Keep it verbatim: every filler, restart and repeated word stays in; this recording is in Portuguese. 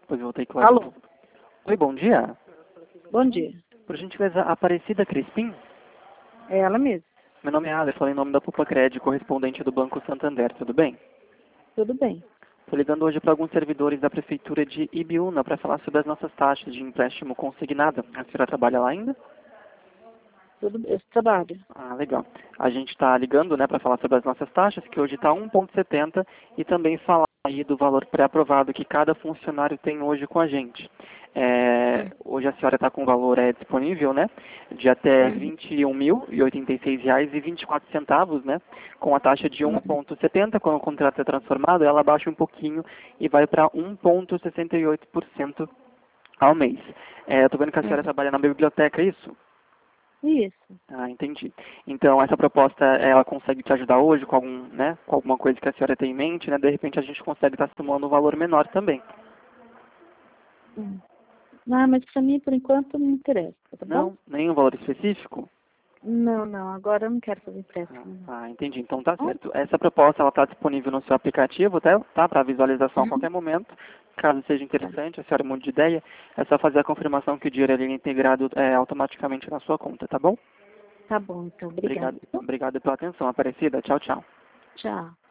Depois eu voltei, claro. Alô? Oi, bom dia. Bom dia. Por gentileza, Aparecida Crispim? É ela mesma. Meu nome é Alex, falo em nome da Pupacred, correspondente do Banco Santander, tudo bem? Tudo bem. Estou ligando hoje para alguns servidores da Prefeitura de Ibiúna para falar sobre as nossas taxas de empréstimo consignado. A senhora trabalha lá ainda? Tudo bem. Eu trabalho. Ah, legal. A gente está ligando, né, para falar sobre as nossas taxas, que hoje está um vírgula setenta, e também falar aí do valor pré-aprovado que cada funcionário tem hoje com a gente. É, hoje a senhora está com o valor é, disponível, né, de até vinte e um mil e oitenta e seis reais e vinte e quatro centavos, né, com a taxa de um vírgula setenta. Quando o contrato é transformado, ela baixa um pouquinho e vai para um vírgula sessenta e oito por cento ao mês. É, Estou vendo que a senhora trabalha na biblioteca, é isso? Isso. Ah, entendi. Então, essa proposta, ela consegue te ajudar hoje com algum, né, com alguma coisa que a senhora tem em mente, né? De repente a gente consegue estar simulando um valor menor também. Hum. Ah, mas pra mim, por enquanto, não interessa, tá bom? Não? Nenhum valor específico? Não, não. Agora eu não quero fazer empréstimo. Ah, entendi. Então tá certo. Essa proposta, ela está disponível no seu aplicativo, tá? Tá? Para visualização a qualquer momento. Caso seja interessante, a senhora mude de ideia, é só fazer a confirmação que o dinheiro ali é integrado é, automaticamente na sua conta, tá bom? Tá bom, então. Obrigada. Obrigado, obrigado pela atenção, Aparecida. Tchau, tchau. Tchau.